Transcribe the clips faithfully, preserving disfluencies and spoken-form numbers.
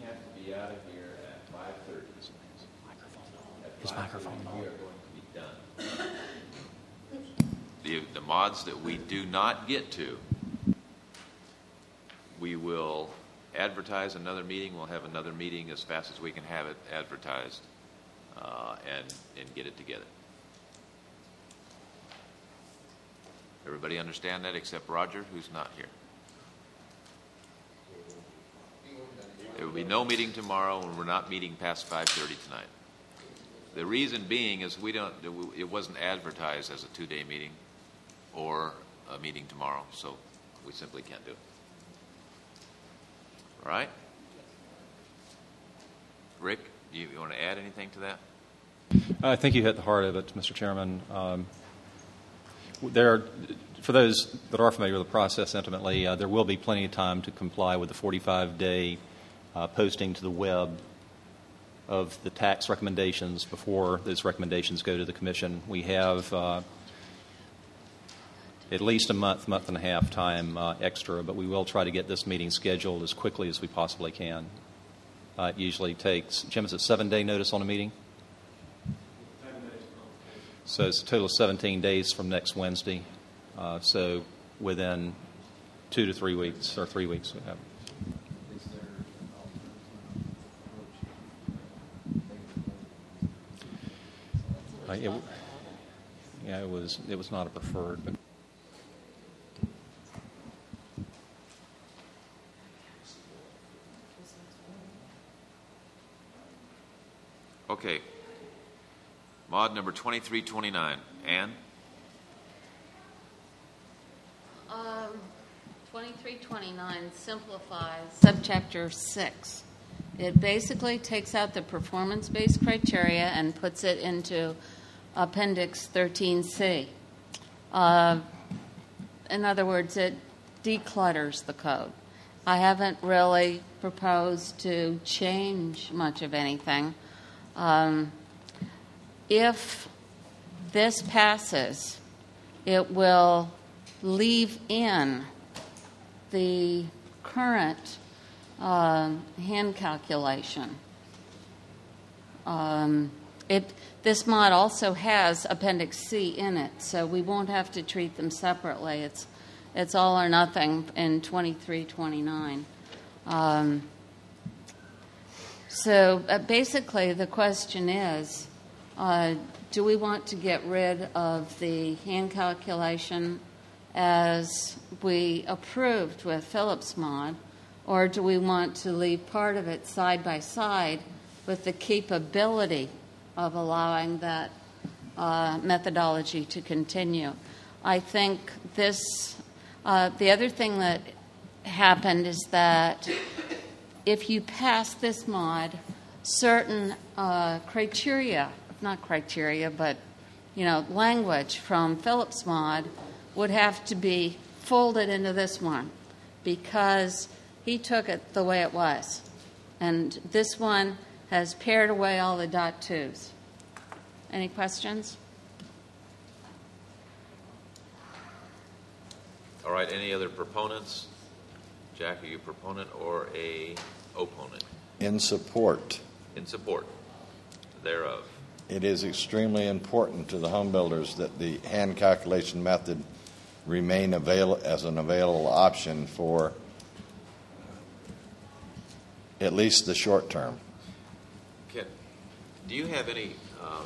have to be out of here at five thirty. His microphone. We are going to be done. The, the mods that we do not get to, we will advertise another meeting. We'll have another meeting as fast as we can have it advertised uh, and, and get it together. Everybody understand that except Roger, who's not here? There will be no meeting tomorrow, and we're not meeting past five thirty tonight. The reason being is we don't. It wasn't advertised as a two-day meeting or a meeting tomorrow, so we simply can't do it. All right? Rick, do you, you want to add anything to that? I think you hit the heart of it, Mister Chairman. Um, there, are, for those that are familiar with the process intimately, uh, there will be plenty of time to comply with the forty-five day uh, posting to the web of the tax recommendations before those recommendations go to the Commission. We have uh, at least a month, month and a half time uh, extra, but we will try to get this meeting scheduled as quickly as we possibly can. Uh, it usually takes, Jim, is it seven-day notice on a meeting? So it's a total of seventeen days from next Wednesday. Uh, so within two to three weeks, or three weeks. We have. Uh, it, yeah, it was. It was not a preferred. But okay. Mod number twenty-three twenty-nine. Ann? Um, twenty-three twenty-nine simplifies subchapter six. It basically takes out the performance-based criteria and puts it into Appendix thirteen C. Uh, in other words, it declutters the code. I haven't really proposed to change much of anything. Um, if this passes, it will leave in the current uh, hand calculation. Um, it, this mod also has Appendix C in it, so we won't have to treat them separately. It's, it's all or nothing in twenty-three twenty-nine. Um, so uh, basically the question is, uh, do we want to get rid of the hand calculation as we approved with Phillips mod, or do we want to leave part of it side by side with the capability of allowing that uh, methodology to continue? I think this, uh, the other thing that happened is that if you pass this mod, certain uh, criteria, not criteria, but you know, language from Phillips mod would have to be folded into this one because he took it the way it was. And this one has pared away all the dot twos. Any questions? All right, any other proponents? Jack, are you a proponent or a opponent? In support. In support thereof. It is extremely important to the home builders that the hand calculation method remain avail- as an available option for at least the short term. Ken, do you have any, um,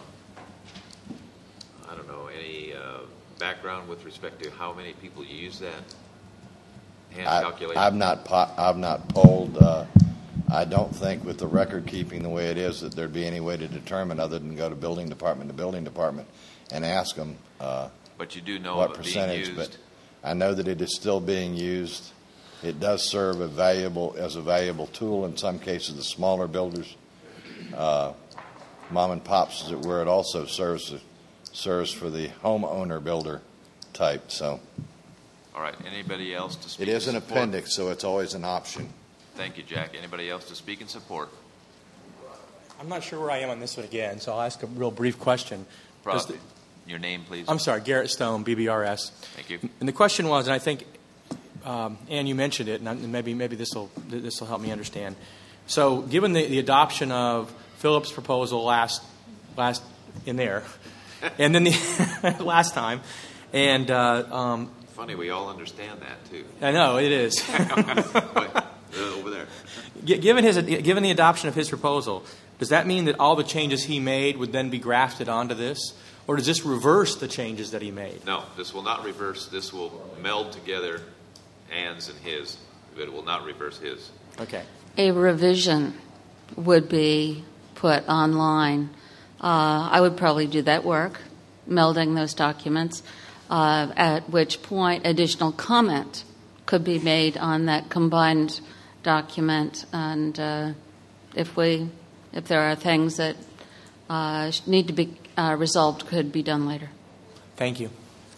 I don't know, any uh, background with respect to how many people use that hand I, calculation? I've not po- I've not polled. Uh, I don't think with the record keeping the way it is that there'd be any way to determine other than go to building department to building department and ask them. Uh, but you do know what of it percentage? being used. But I know that it is still being used. It does serve a valuable as a valuable tool in some cases. The smaller builders, uh, mom and pops, as it were, it also serves serves for the homeowner builder type. So, all right. Anybody else to speak? It is in an support? appendix, so it's always an option. Thank you, Jack. Anybody else to speak in support? I'm not sure where I am on this one again, so I'll ask a real brief question. Probably. Your name, please. I'm sorry, Garrett Stone, B B R S. Thank you. And the question was, and I think, um, Ann, you mentioned it, and maybe maybe this will this will help me understand. So given the, the adoption of Philip's proposal last, last in there, and then the last time, and uh, um, Funny, we all understand that, too. I know, it is. Wait, uh, over there. G- Given his, given the adoption of his proposal, does that mean that all the changes he made would then be grafted onto this? Or does this reverse the changes that he made? No, this will not reverse. This will meld together Ann's and his, but it will not reverse his. Okay. A revision would be put online. Uh, I would probably do that work, melding those documents, uh, at which point additional comment could be made on that combined document. And uh, if we, if there are things that uh, need to be uh, resolved, could be done later. Thank you.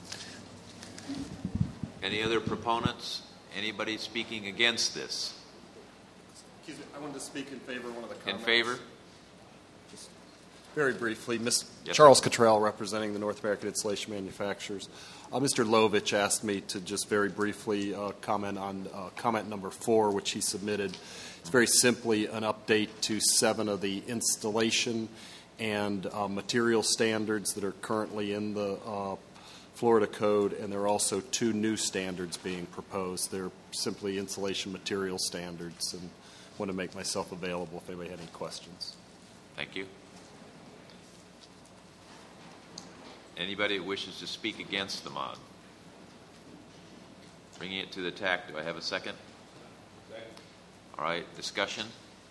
Any other proponents? Anybody speaking against this? Excuse me, I wanted to speak in favor of one of the In comments. favor? Just very briefly, Miz Yes. Charles Cottrell, representing the North American Insulation Manufacturers. Uh, Mister Lovich asked me to just very briefly uh, comment on uh, comment number four, which he submitted. It's very simply an update to seven of the installation and uh, material standards that are currently in the uh, Florida Code, and there are also two new standards being proposed. They're simply insulation material standards, and want to make myself available if anybody had any questions. Thank you. Anybody who wishes to speak against the mod? Bringing it to the T A C, do I have a second? Second. All right, discussion?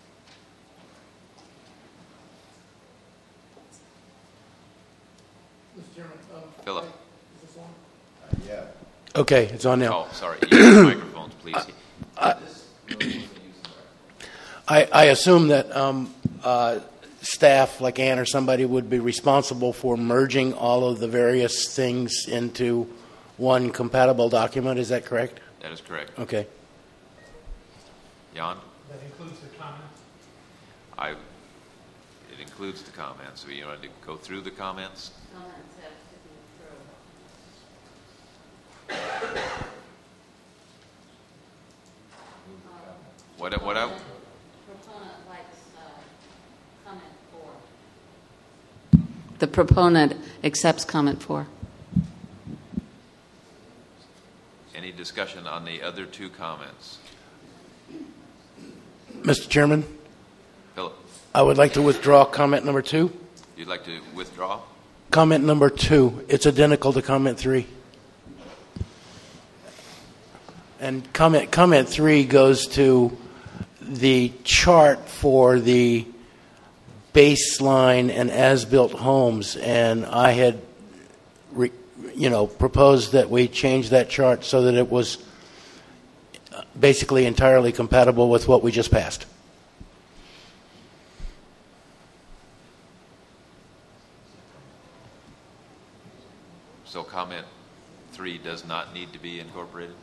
Mister Chairman, um, Philip. is this on? Yeah. Okay, it's on now. Oh, sorry. Use the microphones, please. I, I assume that um, uh, staff, like Ann or somebody, would be responsible for merging all of the various things into one compatible document. Is that correct? That is correct. Okay. Jan? That includes the comments? I, it includes the comments. So you want to go through the comments? What, what I, The proponent accepts comment four. any discussion on the other two comments? Mister Chairman, Philip, I would like to withdraw comment number two. you'd like to withdraw? Comment number two, it's identical to comment three. And comment comment three goes to the chart for the baseline and as-built homes, and I had, re, you know, proposed that we change that chart so that it was basically entirely compatible with what we just passed. So comment three does not need to be incorporated?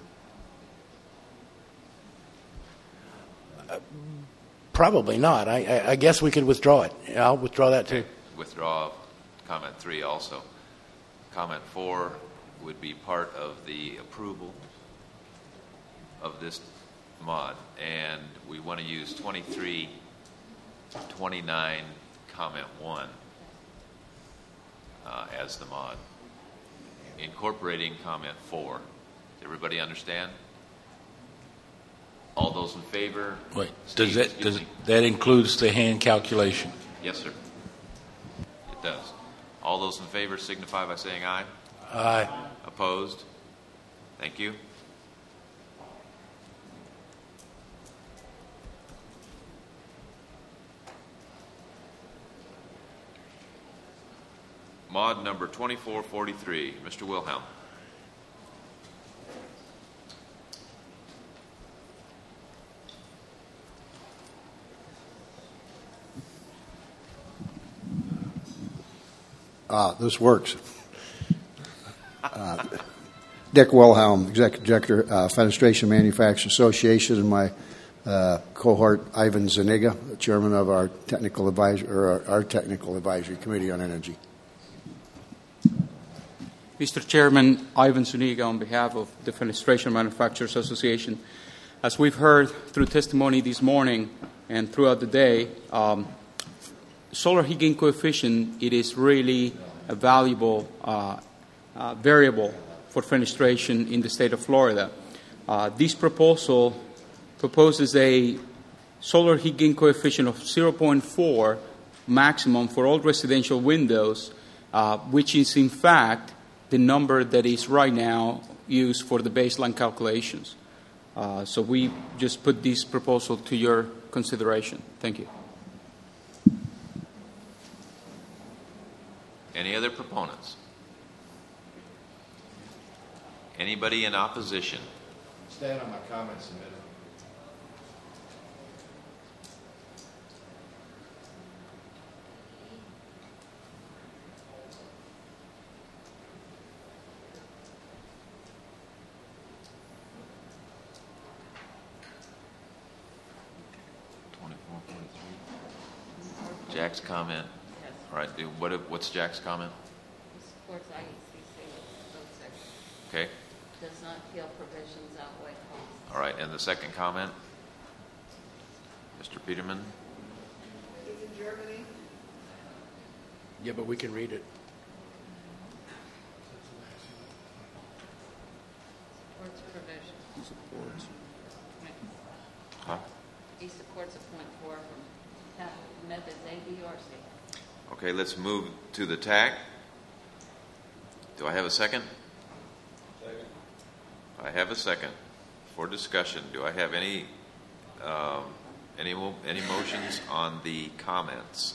Probably not. I, I, I guess we could withdraw it. I'll withdraw that too. Withdraw comment three also. Comment four would be part of the approval of this mod, and we want to use twenty-three twenty-nine comment one uh, as the mod, incorporating comment four. Does everybody understand? All those in favor? Wait, Steve, does that excuse does me. that includes the hand calculation? Yes, sir. It does. All those in favor signify by saying aye. Aye. Opposed? Thank you. Mod number twenty-four forty-three, Mister Wilhelm. Ah, this works. Uh, Dick Wilhelm, Executive Director, uh, Fenestration Manufacturers Association, and my uh, cohort Ivan Zuniga, Chairman of our technical advisor, or our, our technical advisory committee on energy. Mister Chairman, Ivan Zuniga on behalf of the Fenestration Manufacturers Association. As we've heard through testimony this morning, and throughout the day. Um, solar heat gain coefficient, it is really a valuable uh, uh, variable for fenestration in the state of Florida. Uh, this proposal proposes a solar heat gain coefficient of zero point four maximum for all residential windows, uh, which is in fact the number that is right now used for the baseline calculations. Uh, so we just put this proposal to your consideration. Thank you. Any other proponents? Anybody in opposition? Stand on my comments a minute. twenty-four forty-three. Jack's comment. All right. Do, what, what's Jack's comment? He supports I E C C code section. Okay. Does not feel provisions outweigh costs. All right. And the second comment? Mister Peterman? It's in Germany. Yeah, but we can read it. Supports provision. He supports. Huh? He supports a point four from methods A, B, or C. Okay, let's move to the T A C. Do I have a second? Second. I have a second for discussion. Do I have any um, any mo- any motions on the comments?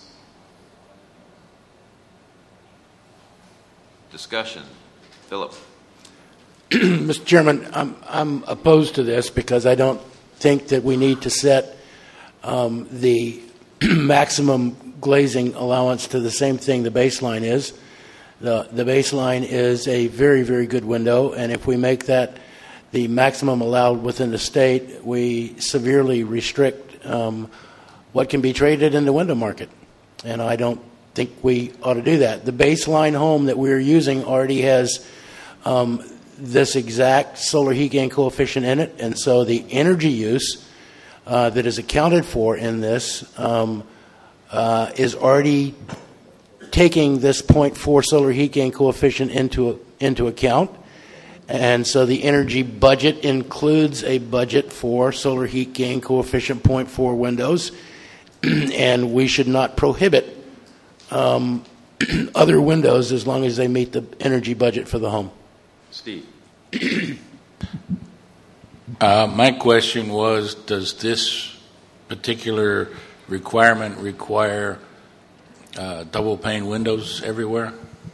Discussion. Philip. Mister Chairman, I'm, I'm opposed to this because I don't think that we need to set um, the maximum glazing allowance to the same thing the baseline is. The, the baseline is a very, very good window, and if we make that the maximum allowed within the state, we severely restrict um, what can be traded in the window market. And I don't think we ought to do that. The baseline home that we're using already has um, this exact solar heat gain coefficient in it, and so the energy use uh, that is accounted for in this um, uh, is already taking this zero point four solar heat gain coefficient into into account, and so the energy budget includes a budget for solar heat gain coefficient zero point four windows, and we should not prohibit um, other windows as long as they meet the energy budget for the home. Steve. Uh, my question was, does this particular requirement require uh, double pane windows everywhere?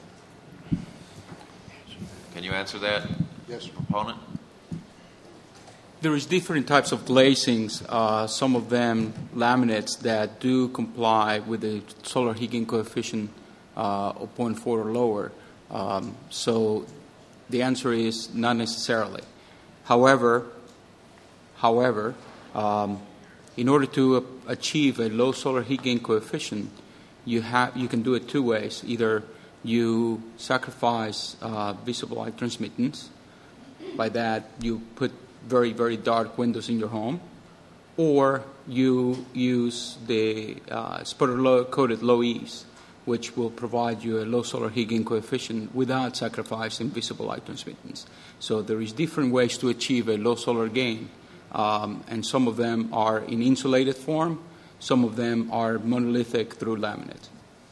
Can you answer that? Yes. Proponent? There is different types of glazings, uh, some of them laminates that do comply with the solar heat gain coefficient uh, of zero point four or lower. Um, so the answer is not necessarily. However, however, um, in order to uh, achieve a low solar heat gain coefficient, you have you can do it two ways. Either you sacrifice uh, visible light transmittance. By that, you put very, very dark windows in your home, or you use the uh, sputter-coated low E's, which will provide you a low solar heat gain coefficient without sacrificing visible light transmittance. So there is different ways to achieve a low solar gain, um, and some of them are in insulated form, some of them are monolithic through laminate.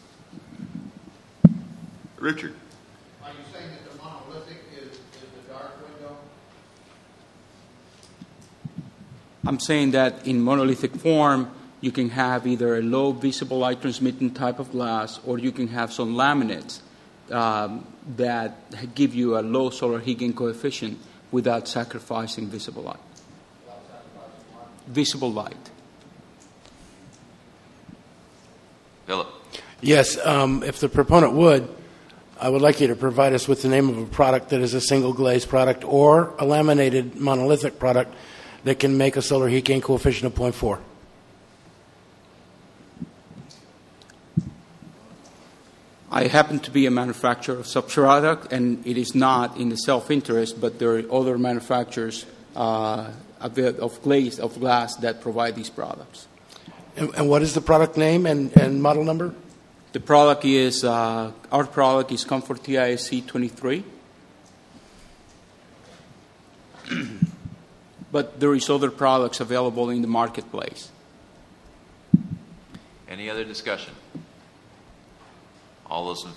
Richard. Are you saying that the monolithic is, is the dark window? I'm saying that in monolithic form, you can have either a low visible light transmitting type of glass, or you can have some laminates um, that give you a low solar heat gain coefficient without sacrificing visible light. Without sacrificing what? Visible light. Philip. Yes, um, if the proponent would, I would like you to provide us with the name of a product that is a single glaze product or a laminated monolithic product that can make a solar heat gain coefficient of zero point four. I happen to be a manufacturer of such product, and it is not in the self-interest, but there are other manufacturers uh, of glaze of glass that provide these products. And, and what is the product name and, and model number? The product is, uh, our product is Comfort T I S C twenty-three. But there is other products available in the marketplace. Any other discussion? All those in,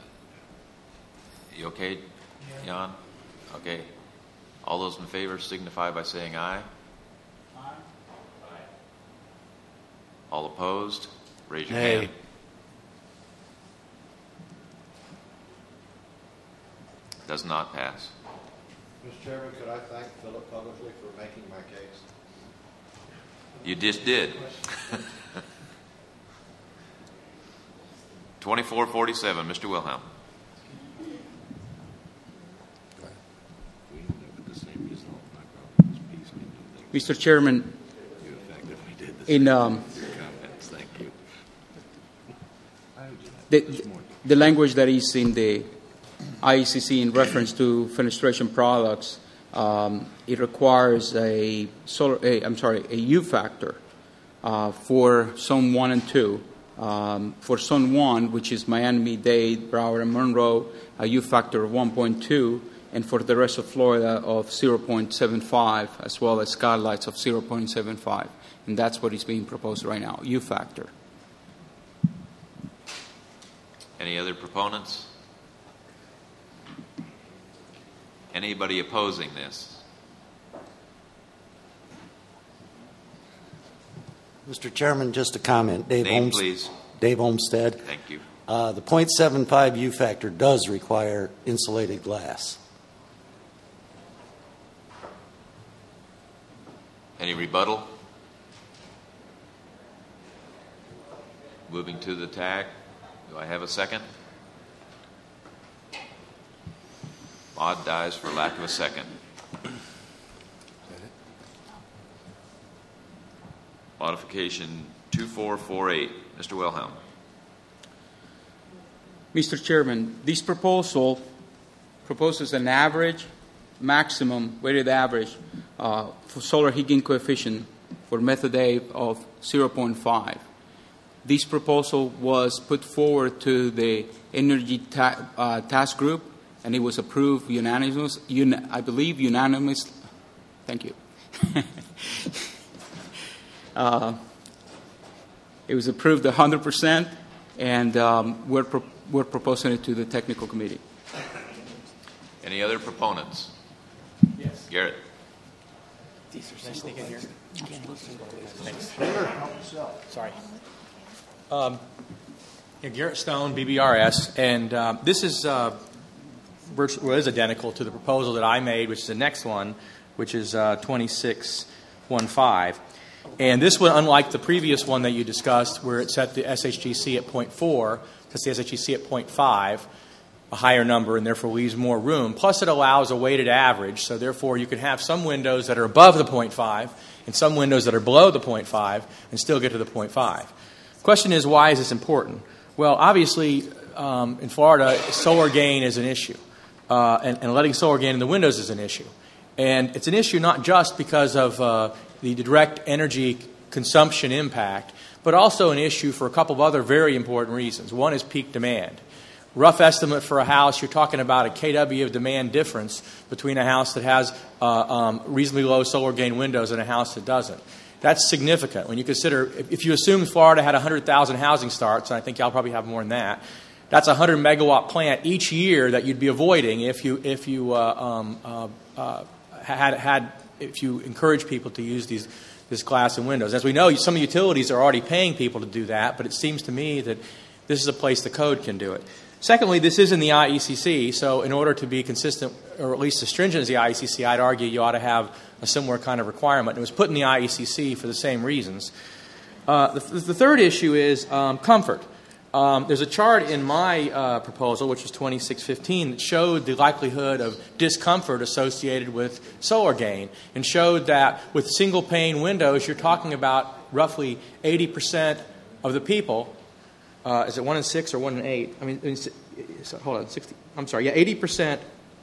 you okay, Jan? Okay. All those in favor signify by saying aye. Aye. Aye. All opposed? Raise your Nay. hand. Does not pass. Mister Chairman, could I thank Philip publicly for making my case? You just did. twenty-four forty-seven, Mister Wilhelm. Mister Chairman, in um, the, the language that is in the I E C C in reference to fenestration products, um, it requires a solar, a, I'm sorry, a U factor uh, for zone one and two. Um, for zone one, which is Miami-Dade, Broward, and Monroe, a U factor of one point two, and for the rest of Florida of zero point seven five, as well as skylights of zero point seven five. And that's what is being proposed right now, U factor. Any other proponents? Anybody opposing this? Mister Chairman, just a comment. Dave Name, Olms- please. Dave Olmstead. Thank you. Uh, the point seven five U factor does require insulated glass. Any rebuttal? Moving to the tag. Do I have a second? Maud dies for lack of a second. Modification two four four eight. Mister Wilhelm. Mister Chairman, this proposal proposes an average, maximum weighted average uh, for solar heating coefficient for method A of zero point five. This proposal was put forward to the Energy ta- uh, Task Group, and it was approved unanimous, un- I believe unanimous. Thank you. uh, it was approved one hundred percent, and um, we're, pro- we're proposing it to the technical committee. Any other proponents? Yes. Garrett. Can I sneak in here? Thanks. Sorry. Um, yeah, Garrett Stone, B B R S, and um, this is uh, virtually, well, is identical to the proposal that I made, which is the next one, which is uh, twenty-six fifteen. And this one, unlike the previous one that you discussed, where it set the S H G C at zero point four, sets the S H G C at zero point five, a higher number, and therefore leaves more room. Plus, it allows a weighted average, so therefore you can have some windows that are above the zero point five and some windows that are below the zero point five and still get to the zero point five. The question is, why is this important? Well, obviously, um, in Florida, solar gain is an issue, uh, and, and letting solar gain in the windows is an issue. And it's an issue not just because of uh, the direct energy consumption impact, but also an issue for a couple of other very important reasons. One is peak demand. Rough estimate for a house, you're talking about a K W of demand difference between a house that has uh, um, reasonably low solar gain windows and a house that doesn't. That's significant when you consider, if you assume Florida had one hundred thousand housing starts, and I think y'all probably have more than that, that's a one hundred megawatt plant each year that you'd be avoiding if you if you uh, um, uh, uh, had had if you encourage people to use these this glass in windows. As we know, some utilities are already paying people to do that, but it seems to me that this is a place the code can do it. Secondly, this is in the I E C C, so in order to be consistent, or at least as stringent as the I E C C, I'd argue you ought to have a similar kind of requirement. It was put in the I E C C for the same reasons. Uh, the, the third issue is um, comfort. Um, there's a chart in my uh, proposal, which was twenty-six fifteen, that showed the likelihood of discomfort associated with solar gain, and showed that with single-pane windows, you're talking about roughly eighty percent of the people. Uh, is it one in six or one in eight? I mean, so, hold on, sixty. I'm sorry. Yeah, eighty percent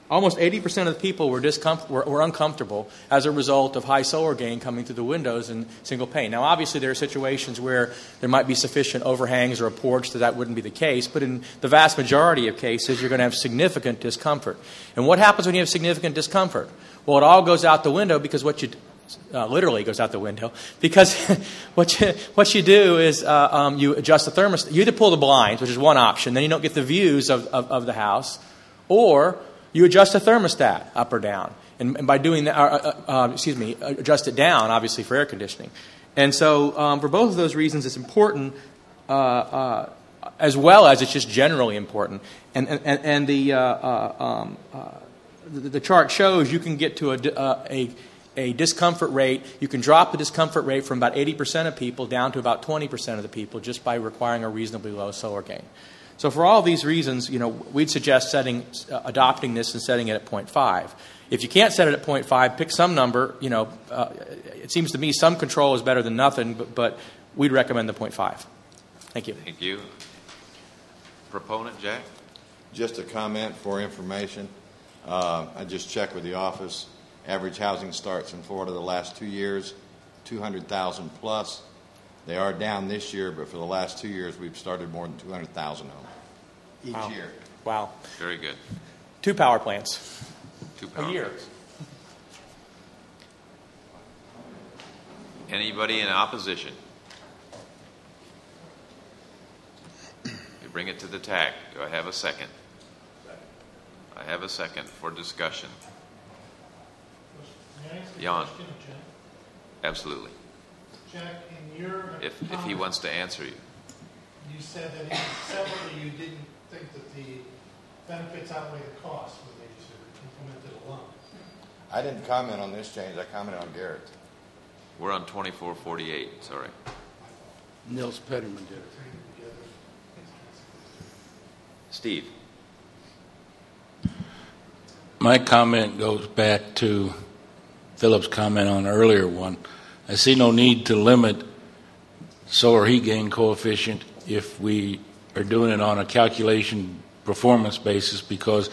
Almost eighty percent of the people were, discomf- were, were uncomfortable as a result of high solar gain coming through the windows in single pane. Now, obviously, there are situations where there might be sufficient overhangs or a porch that that wouldn't be the case, but in the vast majority of cases, you're going to have significant discomfort. And what happens when you have significant discomfort? Well, it all goes out the window because what you uh, literally goes out the window because what you what you do is uh, um, you adjust the thermostat. You either pull the blinds, which is one option, then you don't get the views of, of, of the house, or you adjust the thermostat up or down, and, and by doing that, uh, uh, uh, excuse me, adjust it down, obviously for air conditioning. And so, um, for both of those reasons, it's important, uh, uh, as well as it's just generally important. And and, and the, uh, uh, um, uh, the the chart shows you can get to a, uh, a a discomfort rate. You can drop the discomfort rate from about eighty percent of people down to about twenty percent of the people just by requiring a reasonably low solar gain. So for all these reasons, you know, we'd suggest setting, uh, adopting this and setting it at zero point five. If you can't set it at zero point five, pick some number. You know, uh, it seems to me some control is better than nothing, but, but we'd recommend the zero point five. Thank you. Thank you. Proponent, Jack? Just a comment for information. Uh, I just checked with the office. Average housing starts in Florida the last two years, two hundred thousand plus. They are down this year, but for the last two years, we've started more than two hundred thousand homes each Wow. year. Wow. Very good. Two power plants. Two power a year. plants. Anybody in opposition? We bring it to the T A C. Do I have a second? I have a second for discussion. May I ask a Jan. question, Jack? Absolutely. Jack, in your If, if he comment, wants to answer you. you said that in separately you didn't think that the benefits outweigh the costs when they just implemented a loan. I didn't comment on this change. I commented on Garrett. We're on twenty-four forty-eight, sorry. Nils Petterman did it. Steve? My comment goes back to Philip's comment on an earlier one. I see no need to limit solar heat gain coefficient if we are doing it on a calculation performance basis because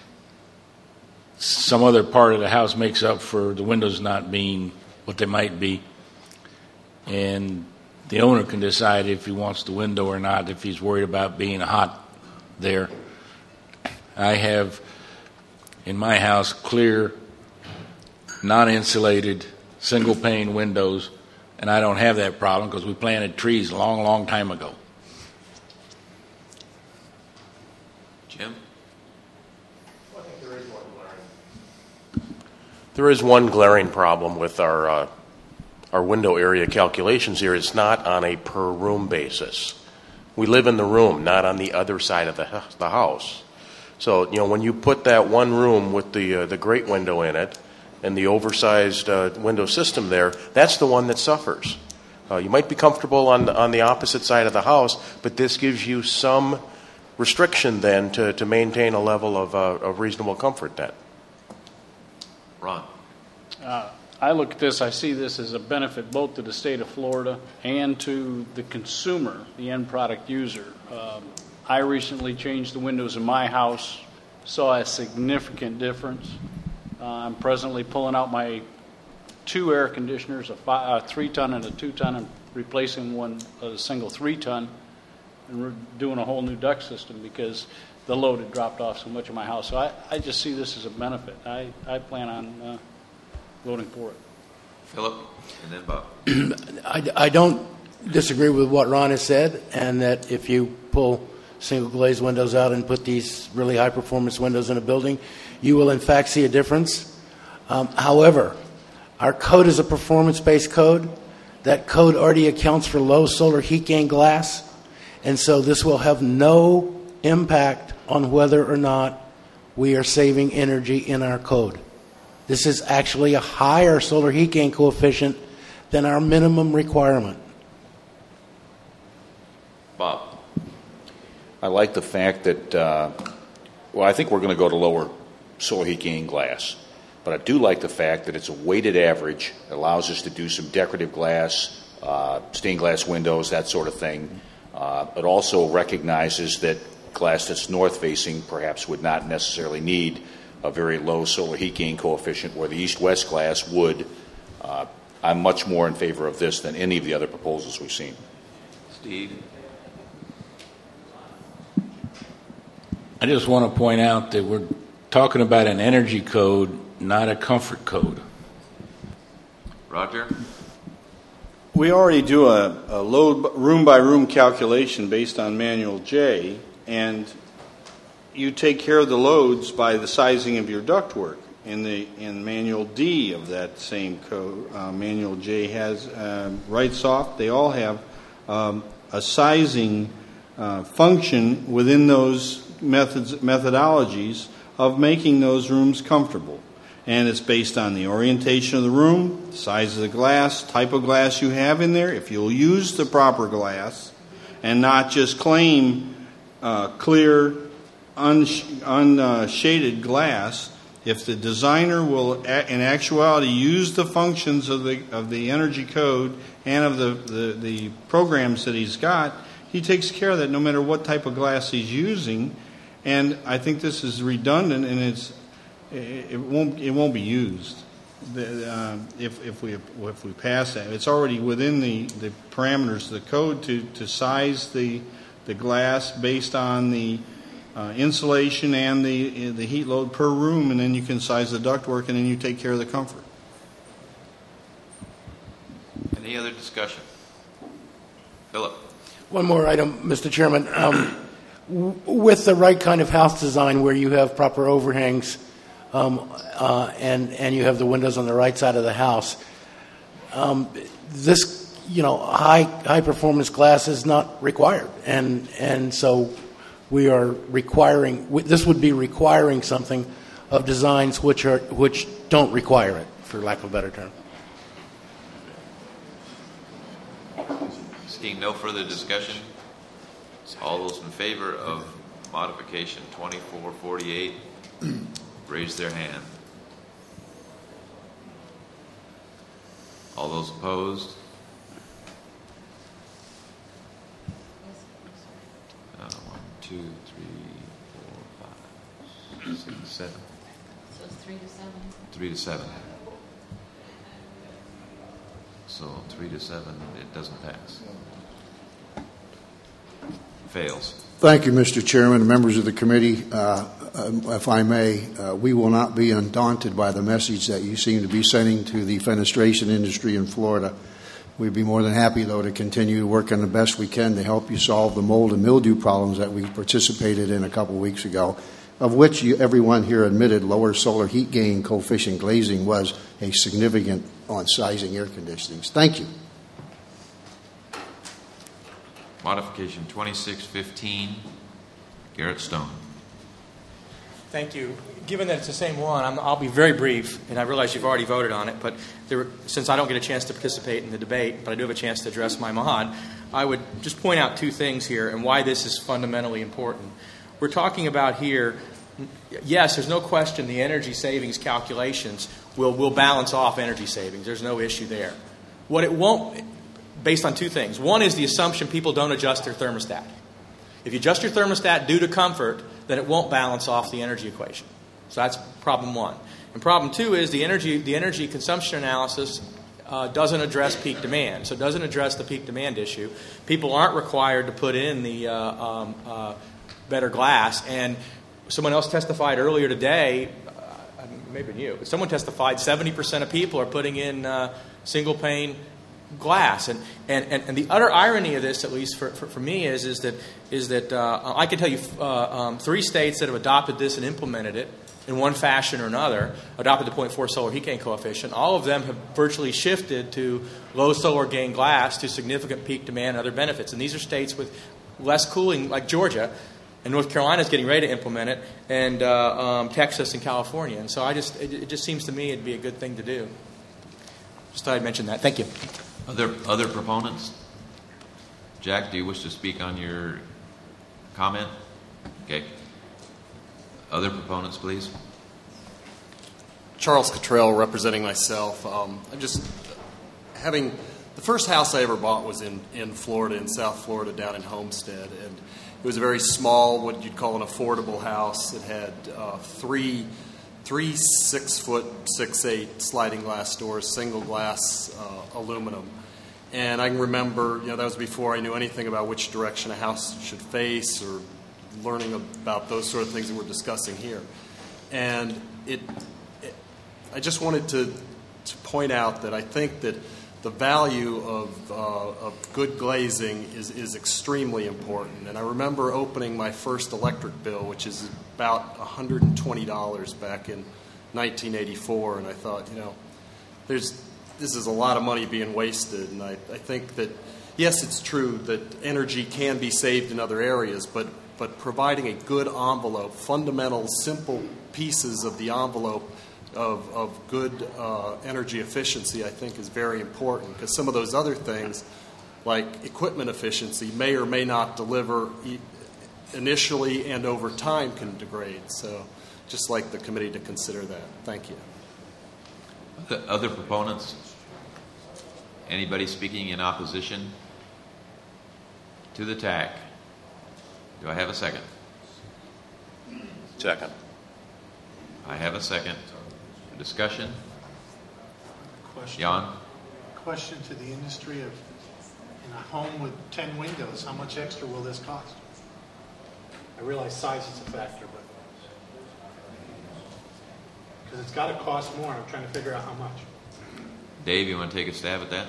some other part of the house makes up for the windows not being what they might be. And the owner can decide if he wants the window or not, if he's worried about being hot there. I have in my house clear, non-insulated, single-pane windows, and I don't have that problem because we planted trees a long, long time ago. Jim? Well, I think there is one glaring. There is one glaring problem with our uh, our window area calculations here. It's not on a per room basis. We live in the room, not on the other side of the the house. So, you know, when you put that one room with the uh, the great window in it and the oversized uh, window system there, that's the one that suffers. Uh, you might be comfortable on the, on the opposite side of the house, but this gives you some restriction then to, to maintain a level of, uh, of reasonable comfort then. Ron? Uh, I look at this, I see this as a benefit both to the state of Florida and to the consumer, the end product user. Um, I recently changed the windows in my house, saw a significant difference. Uh, I'm presently pulling out my two air conditioners, a, five, a three-ton and a two-ton, and replacing one, a single three-ton, and we're doing a whole new duct system because the load had dropped off so much in my house. So I, I just see this as a benefit. I, I plan on uh, voting for it. Philip, and then Bob. I, I don't disagree with what Ron has said, and that if you pull single glazed windows out and put these really high performance windows in a building, you will in fact see a difference. Um, however, our code is a performance based code. That code already accounts for low solar heat gain glass, and so this will have no impact on whether or not we are saving energy in our code. This is actually a higher solar heat gain coefficient than our minimum requirement. Bob? I like the fact that, uh, well, I think we're going to go to lower solar heat gain glass. But I do like the fact that it's a weighted average. It allows us to do some decorative glass, uh, stained glass windows, that sort of thing. Uh, it also recognizes that glass that's north-facing perhaps would not necessarily need a very low solar heat gain coefficient where the east-west glass would. Uh, I'm much more in favor of this than any of the other proposals we've seen. Steve? I just want to point out that we're talking about an energy code, not a comfort code. Roger? We already do a, a load room-by-room calculation based on Manual J, and you take care of the loads by the sizing of your ductwork. In the in Manual D of that same code, uh, Manual J has uh, writes off. They all have um, a sizing uh, function within those methods methodologies of making those rooms comfortable. And it's based on the orientation of the room, size of the glass, type of glass you have in there. If you'll use the proper glass and not just claim uh, clear, unshaded uh, glass, if the designer will, in actuality, use the functions of the of the energy code and of the, the, the programs that he's got, he takes care of that no matter what type of glass he's using. And I think this is redundant, and it's it won't it won't be used the, uh, if if we if we pass that. It's already within the, the parameters of the code to, to size the the glass based on the uh, insulation and the the heat load per room, and then you can size the ductwork, and then you take care of the comfort. Any other discussion? Philip? One more item, Mister Chairman. Um, w- with the right kind of house design where you have proper overhangs um, uh, and, and you have the windows on the right side of the house, um, this, you know, high high performance glass is not required. And, and so we are requiring, this would be requiring something of designs which are which don't require it, for lack of a better term. Seeing no further discussion, all those in favor of modification twenty-four forty-eight, raise their hand. All those opposed? Uh, one, two, three, four, five, six, seven. So it's three to seven. Three to seven. So three to seven, it doesn't pass. Fails. Thank you, Mister Chairman, members of the committee. Uh, if I may, uh, we will not be undaunted by the message that you seem to be sending to the fenestration industry in Florida. We'd be more than happy, though, to continue working the best we can to help you solve the mold and mildew problems that we participated in a couple of weeks ago, of which you, everyone here admitted lower solar heat gain coefficient glazing was a significant on sizing air conditionings. Thank you. Modification twenty-six fifteen, Garrett Stone. Thank you. Given that it's the same one, I'm, I'll be very brief, and I realize you've already voted on it, but there were, since I don't get a chance to participate in the debate, but I do have a chance to address my mod, I would just point out two things here and why this is fundamentally important. We're talking about here, yes, there's no question the energy savings calculations will, will balance off energy savings. There's no issue there. What it won't, based on two things. One is the assumption people don't adjust their thermostat. If you adjust your thermostat due to comfort, then it won't balance off the energy equation. So that's problem one. And problem two is the energy the energy consumption analysis uh, doesn't address peak demand. So it doesn't address the peak demand issue. People aren't required to put in the uh, um, uh, better glass. And someone else testified earlier today, uh, maybe you, but someone testified seventy percent of people are putting in uh, single pane glass. And, and, and, and the utter irony of this, at least for, for, for me, is, is that, is that uh, I can tell you uh, um, three states that have adopted this and implemented it in one fashion or another, adopted the zero point four solar heat gain coefficient. All of them have virtually shifted to low solar gain glass to significant peak demand and other benefits. And these are states with less cooling, like Georgia, and North Carolina is getting ready to implement it, and uh, um, Texas and California. And so I just, it, it just seems to me it'd be a good thing to do. Just thought I'd mention that. Thank you. Other other proponents? Jack, do you wish to speak on your comment? Okay. Other proponents, please. Charles Cottrell, representing myself. Um, I'm just having the first house I ever bought was in, in Florida, in South Florida, down in Homestead, and it was a very small, what you'd call an affordable house. It had uh, three three six-foot, six-eight sliding glass doors, single glass uh, aluminum. And I can remember, you know, that was before I knew anything about which direction a house should face or learning about those sort of things that we're discussing here. And it, it I just wanted to, to point out that I think that the value of, uh, of good glazing is, is extremely important. And I remember opening my first electric bill, which is about one hundred twenty dollars back in nineteen eighty-four, and I thought, you know, there's this is a lot of money being wasted. And I, I think that, yes, it's true that energy can be saved in other areas, but, but providing a good envelope, fundamental, simple pieces of the envelope Of, of good uh, energy efficiency, I think, is very important, because some of those other things, like equipment efficiency, may or may not deliver e- initially and over time can degrade. So just like the committee to consider that. Thank you. The other proponents? Anybody speaking in opposition to the T A C? Do I have a second? Second. I have a second. Discussion? Question. Jan? Question to the industry of, in a home with ten windows, how much extra will this cost? I realize size is a factor, but because it's got to cost more, I'm trying to figure out how much. Dave, you want to take a stab at that?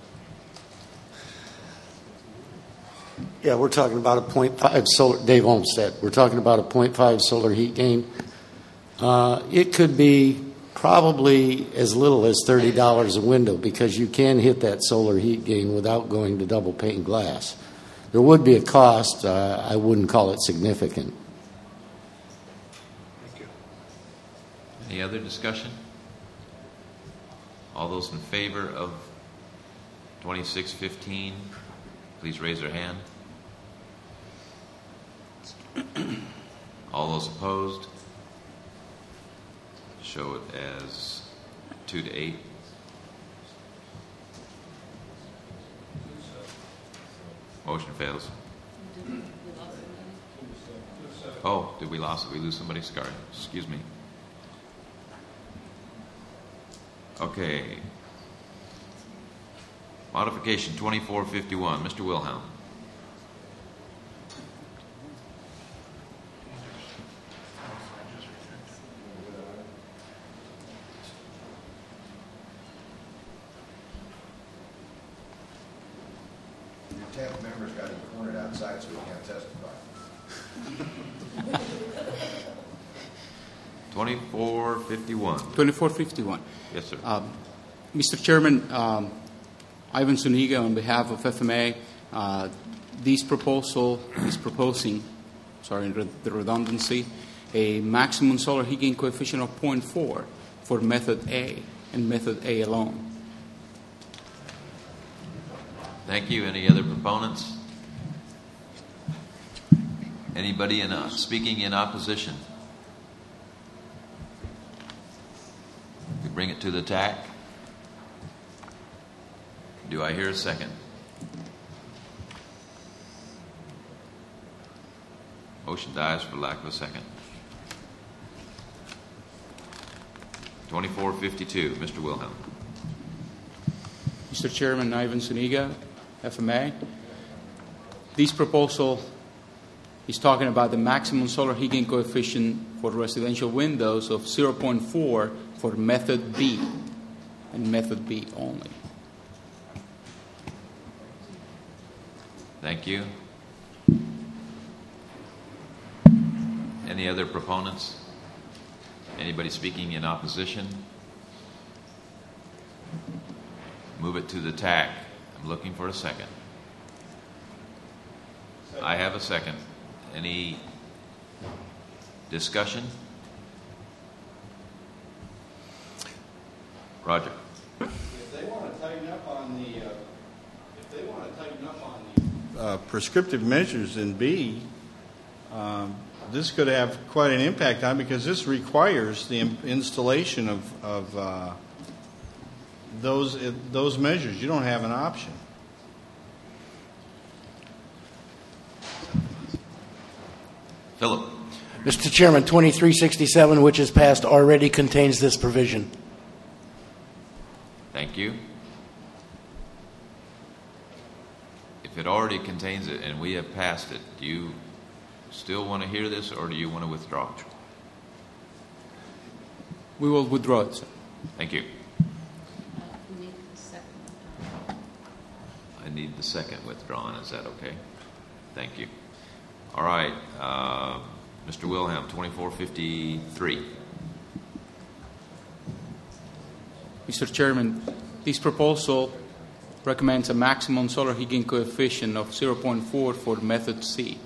Yeah, we're talking about a point five solar, Dave Olmstead, we're talking about a point five solar heat gain. Uh, it could be probably as little as thirty dollars a window, because you can hit that solar heat gain without going to double pane glass. There would be a cost. Uh, I wouldn't call it significant. Thank you. Any other discussion? All those in favor of twenty-six fifteen, please raise their hand. All those opposed? Show it as two to eight. Motion fails. Oh, did we lose? Did we lose somebody? Sorry. Excuse me. Okay. Modification twenty-four fifty-one. Mister Wilhelm. Tenth member's got him cornered outside, so he can't testify. twenty-four fifty-one. twenty-four fifty-one. Yes, sir. Um, Mister Chairman, um, Ivan Zuniga on behalf of F M A, uh, this proposal is proposing, sorry, the redundancy, a maximum solar heat gain coefficient of zero point four for method A and method A alone. Thank you. Any other proponents? Anybody in uh, speaking in opposition? We bring it to the T A C. Do I hear a second? Motion dies for lack of a second. twenty-four fifty-two, Mister Wilhelm. Mister Chairman, Ivan Zuniga, F M A. This proposal is talking about the maximum solar heat gain coefficient for residential windows of zero point four for method B and method B only. Thank you. Any other proponents? Anybody speaking in opposition? Move it to the T A C. I'm looking for a second. I have a second. Any discussion? Roger. If they want to tighten up on the, uh, if they want to tighten up on the uh, prescriptive measures in B, um, this could have quite an impact on, because this requires the in- installation of, of uh, those uh, those measures. You don't have an option. Philip. Mister Chairman, twenty-three sixty-seven, which is passed, already contains this provision. Thank you. If it already contains it and we have passed it, do you still want to hear this, or do you want to withdraw? We will withdraw it, sir. Thank you. I need the second withdrawn. Is that okay? Thank you. All right. Uh, Mister Wilhelm, twenty-four fifty-three. Mister Chairman, this proposal recommends a maximum solar heating coefficient of zero point four for method C.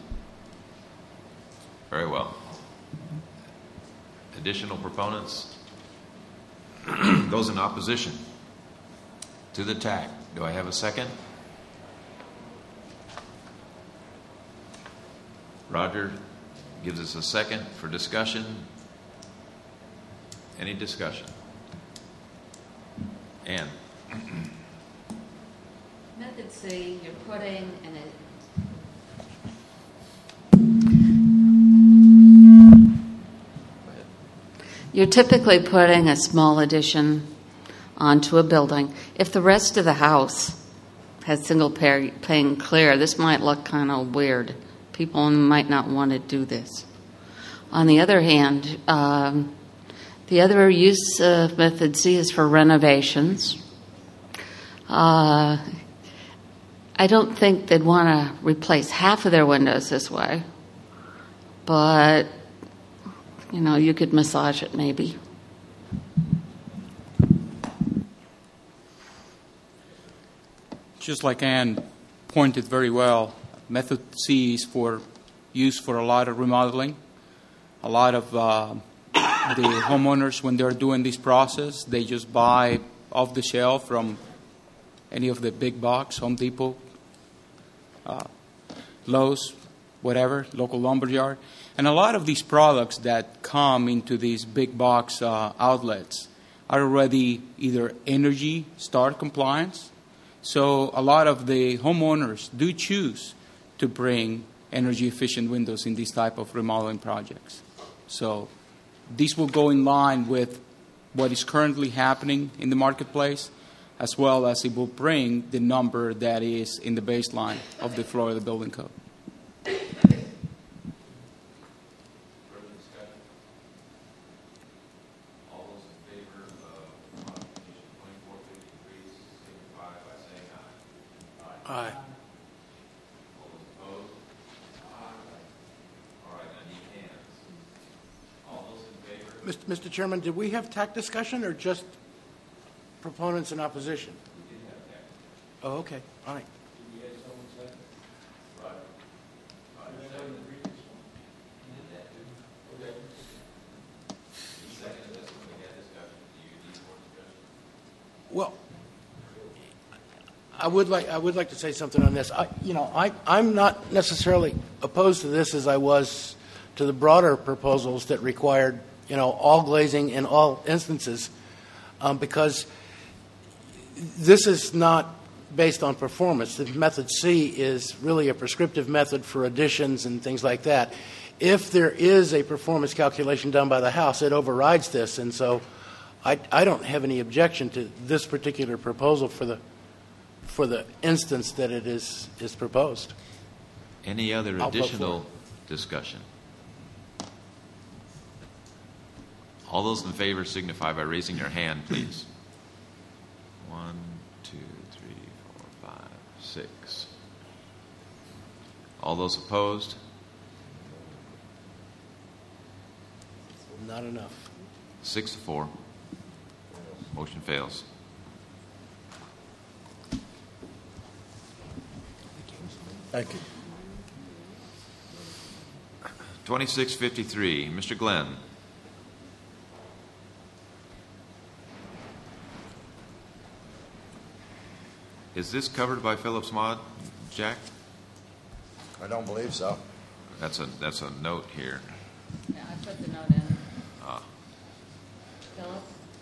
Very well. Additional proponents? Those in opposition to the T A C. Do I have a second? Roger gives us a second for discussion. Any discussion? Ann? Method C, you're putting in a You're typically putting a small addition onto a building. If the rest of the house has single pane clear, this might look kind of weird. People might not want to do this. On the other hand, um, the other use of method C is for renovations. Uh, I don't think they'd want to replace half of their windows this way, but you know, you could massage it maybe. Just like Ann pointed very well, method C is for use for a lot of remodeling. A lot of uh, the homeowners, when they're doing this process, they just buy off the shelf from any of the big box, Home Depot, uh, Lowe's, whatever, local lumberyard. And a lot of these products that come into these big box uh, outlets are already either Energy Star compliance. So a lot of the homeowners do choose to bring energy efficient windows in these type of remodeling projects. So these will go in line with what is currently happening in the marketplace, as well as it will bring the number that is in the baseline of the Florida Building Code. Aye. Mister Chairman, did we have T A C discussion or just proponents in opposition? We did have T A C. Oh, okay. All right. Well, I would like I would like to say something on this. I, you know, I I'm not necessarily opposed to this as I was to the broader proposals that required, you know, all glazing in all instances, um, because this is not based on performance. The method C is really a prescriptive method for additions and things like that. If there is a performance calculation done by the house, it overrides this, and so I I don't have any objection to this particular proposal for the for the instance that it is is proposed. Any other I'll additional discussion? All those in favor signify by raising your hand, please. One, two, three, four, five, six. All those opposed? Not enough. Six to four. Motion fails. Thank you. twenty-six fifty-three, Mister Glenn. Is this covered by Phillips Mod, Jack? I don't believe so. That's a that's a note here. Yeah, I put the note in. Ah. Phillips?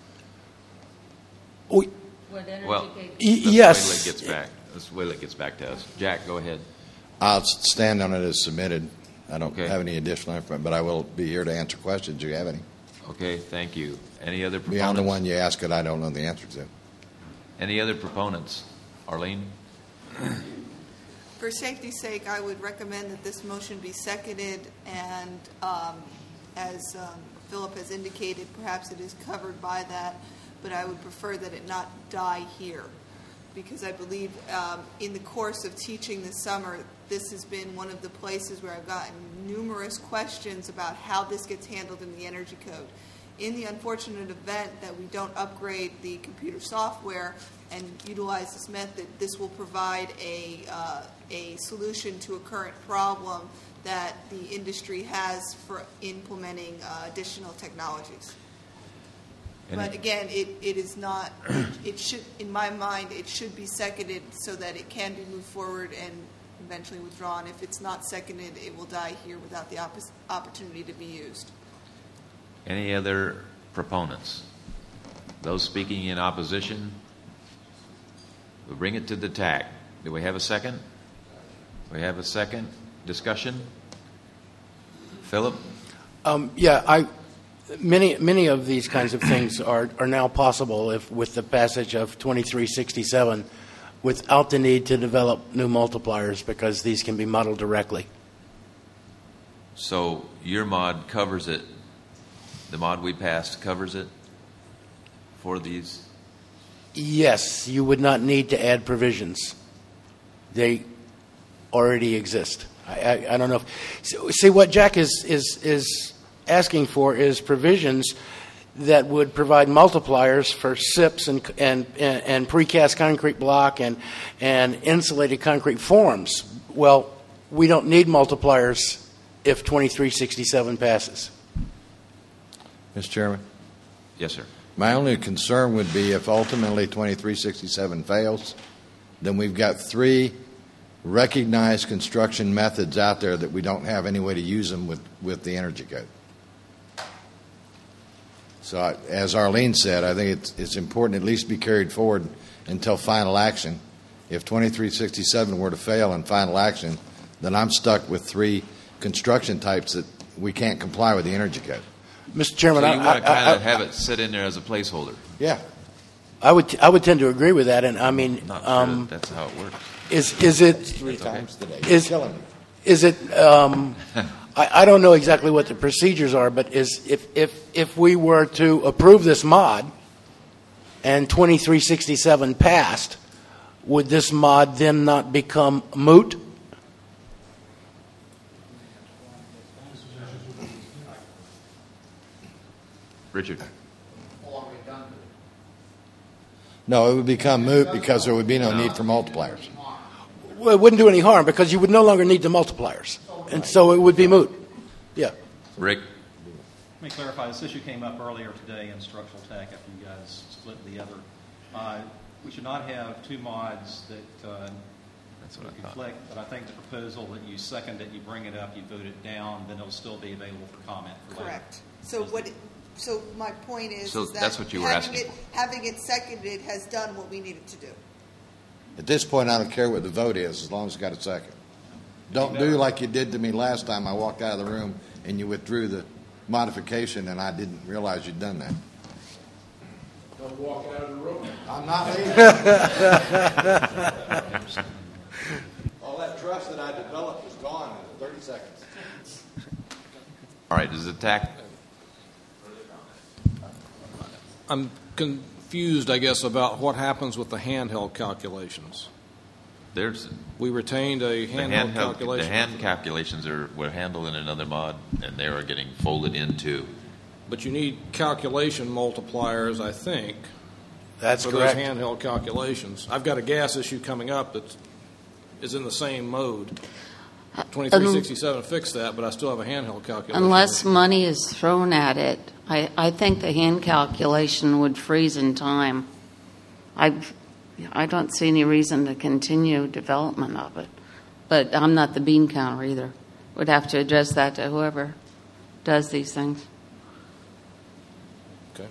We, What energy Well, gate- let's yes. wait till it gets back. Let's wait till it gets back to us. Jack, go ahead. I'll stand on it as submitted. I don't Okay. have any additional information, but I will be here to answer questions. Do you have any? Okay, thank you. Any other proponents? Beyond the one you asked that I don't know the answer to. Any other proponents? Arlene? For safety's sake, I would recommend that this motion be seconded, and um, as um, Philip has indicated, perhaps it is covered by that, but I would prefer that it not die here, because I believe um, in the course of teaching this summer, this has been one of the places where I've gotten numerous questions about how this gets handled in the Energy Code. In the unfortunate event that we don't upgrade the computer software and utilize this method, this will provide a, uh, a solution to a current problem that the industry has for implementing uh, additional technologies. Any- But again, it, it is not, it, it should, in my mind, it should be seconded so that it can be moved forward and eventually withdrawn. If it's not seconded, it will die here without the oppos- opportunity to be used. Any other proponents? Those speaking in opposition? We'll bring it to the T A C. Do we have a second? We have a second discussion? Philip? Um, yeah, I, many many of these kinds of things are, are now possible if with the passage of twenty-three sixty-seven without the need to develop new multipliers, because these can be modeled directly. So your mod covers it. The mod we passed covers it for these? Yes, you would not need to add provisions. They already exist. I, I, I don't know. If, see, what Jack is, is, is asking for is provisions that would provide multipliers for S I Ps and, and, and, and precast concrete block and, and insulated concrete forms. Well, we don't need multipliers if twenty-three sixty-seven passes. Mister Chairman? Yes, sir. My only concern would be if ultimately twenty-three sixty-seven fails, then we've got three recognized construction methods out there that we don't have any way to use them with, with the Energy Code. So I, as Arlene said, I think it's, it's important at least be carried forward until final action. If twenty-three sixty-seven were to fail in final action, then I'm stuck with three construction types that we can't comply with the Energy Code. Mister Chairman, So you I, want to I, kind I, of have it sit in there as a placeholder? Yeah. I would I would tend to agree with that, and I mean, Not um, sure that that's how it works. is is it Three times today. is Killing me. is it? Um, I, I don't know exactly what the procedures are, but is if if if we were to approve this mod and twenty-three sixty-seven passed, would this mod then not become moot? Richard? No, it would become moot because there would be no need for multipliers. Well, it wouldn't do any harm because you would no longer need the multipliers, and so it would be moot. Yeah. Rick? Let me clarify. This issue came up earlier today in structural tech after you guys split the other. Uh, we should not have two mods that uh, That's what I thought. conflict, but I think the proposal that you second it, you bring it up, you vote it down, then it'll still be available for comment for later. Correct. So what? It, so my point is, So is that that's what you were having asking it, having it seconded has done what we needed to do. At this point, I don't care what the vote is as long as it's got a second. Don't do like you did to me last time I walked out of the room and you withdrew the modification and I didn't realize you'd done that. Don't walk out of the room. I'm not leaving. All that trust that I developed is gone in thirty seconds. All right, does the T A C? I'm confused, I guess, about what happens with the handheld calculations. There's We retained a the handheld handheld, calculation. the hand calculations are were handled in another mod, and they are getting folded into. But you need calculation multipliers, I think. That's for correct. those handheld calculations. I've got a gas issue coming up that is in the same mode. twenty-three sixty-seven fixed that, but I still have a handheld calculation. Unless money is thrown at it, I, I think the hand calculation would freeze in time. I, I don't see any reason to continue development of it. But I'm not the bean counter either. Would have to address that to whoever does these things. Okay.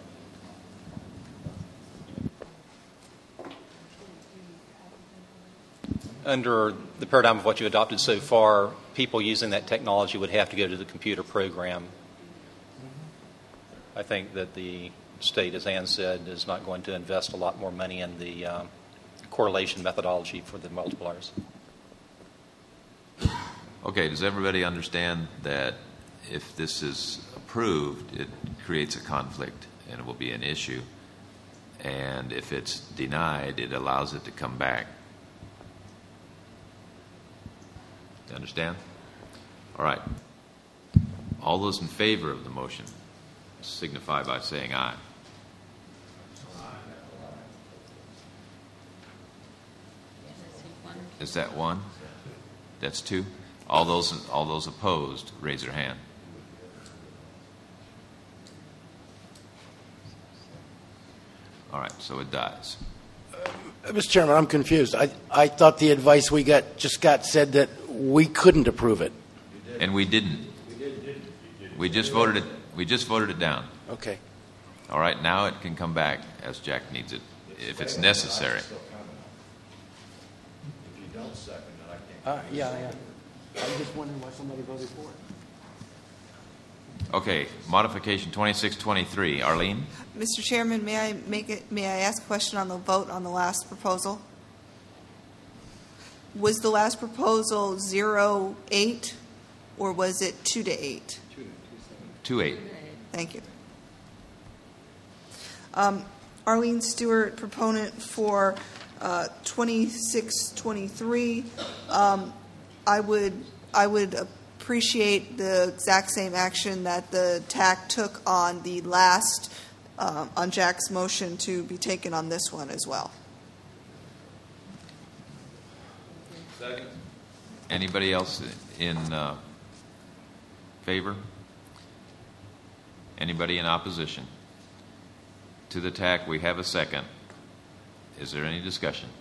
under the paradigm of what you adopted so far, people using that technology would have to go to the computer program. I think that the state, as Ann said, is not going to invest a lot more money in the um, correlation methodology for the multipliers. Okay, does everybody understand that if this is approved, it creates a conflict and it will be an issue? And if it's denied, it allows it to come back. You understand? All right. All those in favor of the motion signify by saying aye. Is that one? That's two? All those, all those opposed, raise their hand. All right, so it dies. Uh, Mister Chairman, I'm confused. I, I thought the advice we got just got said that we couldn't approve it. And we didn't. We just voted it. We just voted it down. Okay. All right, now it can come back as Jack needs it, if it's necessary. If you don't second it, I can't. Uh, yeah, yeah. I'm just wondering why somebody voted for it. Okay, modification twenty-six twenty-three. Arlene? Mister Chairman, may I make it? May I ask a question on the vote on the last proposal? Was the last proposal zero eight, or was it two to eight? Two eight. Thank you. Um, Arlene Stewart, proponent for uh, twenty-six twenty-three. Um, I would I would appreciate the exact same action that the T A C took on the last um, on Jack's motion to be taken on this one as well. Second. Anybody else in uh, favor? Anybody in opposition? To the T A C, we have a second. Is there any discussion?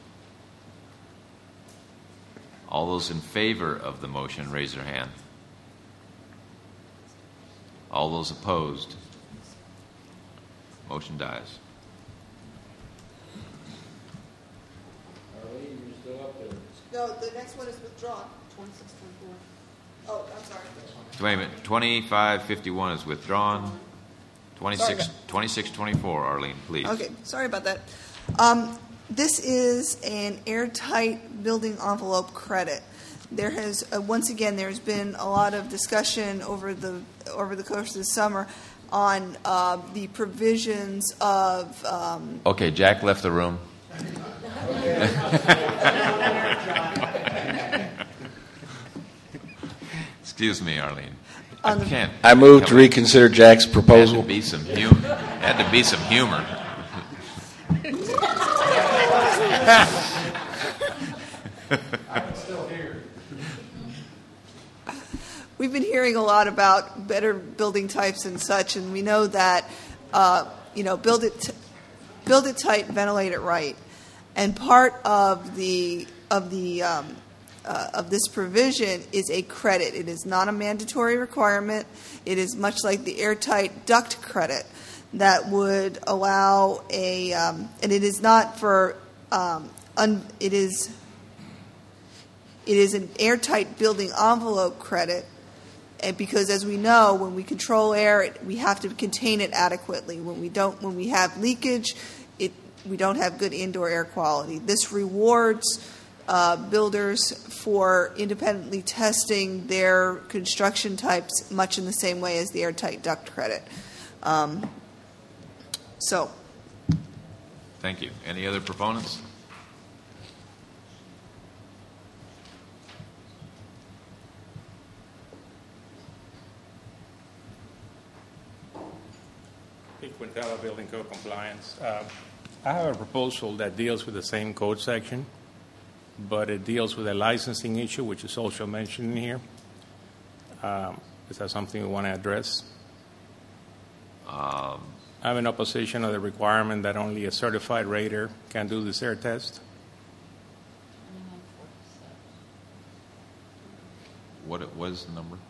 All those in favor of the motion, raise their hand. All those opposed? Motion dies. Arlene, you're still up there. No, the next one is withdrawn. twenty-six twenty-four. Oh, I'm sorry. Wait a minute. twenty-five fifty-one is withdrawn. twenty-six, twenty-six twenty-four, Arlene, please. Okay, sorry about that. Um, this is an airtight building envelope credit. There has uh, once again there's been a lot of discussion over the over the course of the summer on uh, the provisions of. Um, Okay, Jack left the room. Excuse me, Arlene. I can't. I move to reconsider Jack's proposal. Had to be some humor. Had to be some humor. I'm still here. We've been hearing a lot about better building types and such, and we know that uh, you know build it, t- build it tight, ventilate it right, and part of the of the um, uh, of this provision is a credit. It is not a mandatory requirement. It is much like the airtight duct credit that would allow a, um, and it is not for um, un, it is it is an airtight building envelope credit. And because, as we know, when we control air, we have to contain it adequately. When we don't, when we have leakage, it we don't have good indoor air quality. This rewards uh, builders for independently testing their construction types, much in the same way as the airtight duct credit. Um, so, Thank you. Any other proponents? Quintela Building Code Compliance. Uh, I have a proposal that deals with the same code section, but it deals with a licensing issue, which is also mentioned in here. Um, is that something we want to address? Um, I'm in opposition of the requirement that only a certified rater can do this air test. What was the number?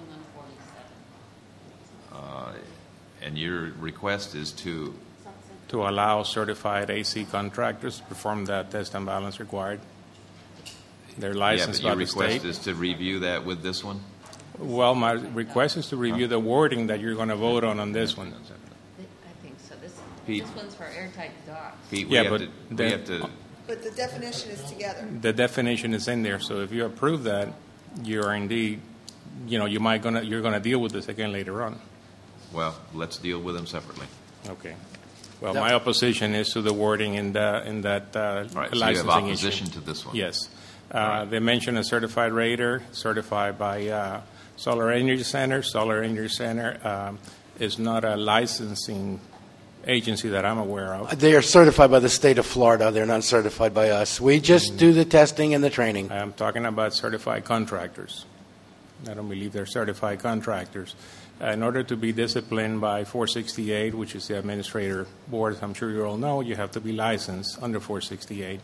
Uh, and your request is to? To allow certified A C contractors to perform that test and balance required. They're Yeah, licensed but your by the request state. is to review that with this one? Well, my request is to review the wording that you're going to vote on on this one. I think so. This, Pete. this one's for airtight docks. Pete, we Yeah, have but to, we then- have to, But the definition is together. The definition is in there, so if you approve that, you're indeed, you know, you might gonna you're going to deal with this again later on. well, let's deal with them separately. Okay. Well, That- my opposition is to the wording in the in that uh, All right, so you have licensing opposition issue. to this one? Yes. Uh, They mention a certified rater, certified by uh, Solar Energy Center. Solar Energy Center um, is not a licensing agency that I'm aware of. They are certified by the state of Florida. They're not certified by us. We just do the testing and the training. I'm talking about certified contractors. I don't believe they're certified contractors. Uh, in order to be disciplined by four sixty-eight, which is the administrator board, as I'm sure you all know, you have to be licensed under four sixty-eight.